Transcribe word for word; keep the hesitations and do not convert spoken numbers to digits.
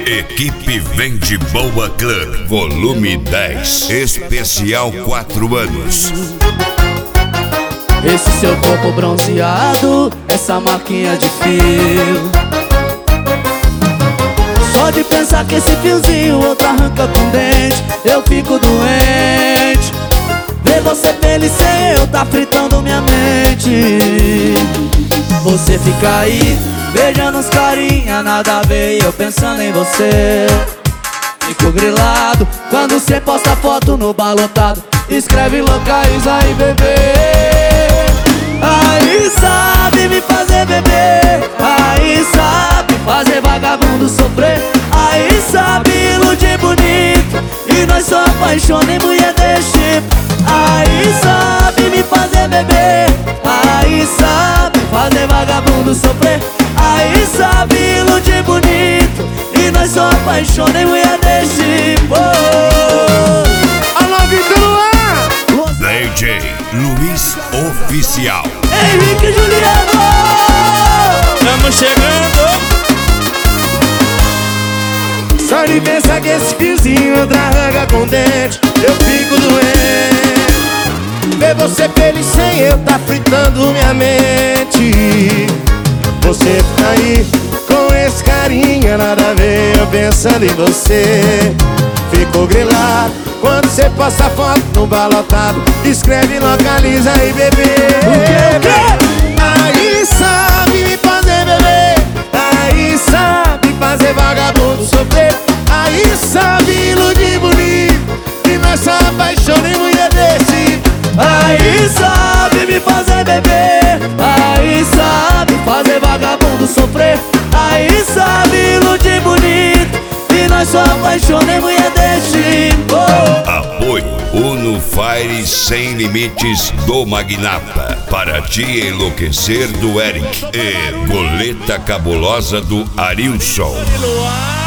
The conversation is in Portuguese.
Equipe Vende Boa Club, volume dez, especial quatro anos. Esse seu corpo bronzeado, essa marquinha de fio. Só de pensar que esse fiozinho outro arranca com dente, eu fico doente. Ver você feliz sem eu tá fritando minha mente. Você fica aí, beijando os carinha, nada a ver, e eu pensando em você. Fico grilado quando cê posta foto no bar lotado, escreve localiza aí, bebê. Aí sabe me fazer beber, aí sabe fazer vagabundo sofrer, aí sabe iludir bonito, e nós só apaixona em mulher desse tipo. Aí sabe me fazer beber, aí sabe fazer vagabundo sofrer, aí sabe iludir bonito, e nós só apaixona em mulher desse tipo. Alô, Vitor Luan! D J Luiz Oficial. Henrique Juliano! Estamos chegando! Só de pensar que esse fiozinho outra arranca com dente, eu fico doente. Ver você feliz sem eu tá fritando minha mente. Você fica aí com esse carinha, nada a ver, eu pensando em você. Fico grilado quando você posta foto no bar lotado, escreve localiza aí, bebê. Aí sabe me fazer beber, aí sabe fazer vagabundo sofrer, aí sabe iludir bonito, e nós só apaixona em mulher desse. Aí sabe me fazer beber, aí sabe fazer vagabundo sofrer, aí sabe iludir bonito, e nós só apaixona em mulher desse tipo. Apoio Uno Fire Sem Limites do Magnata, Para Te Enlouquecer do Eric e Goleta Cabulosa do Arilson.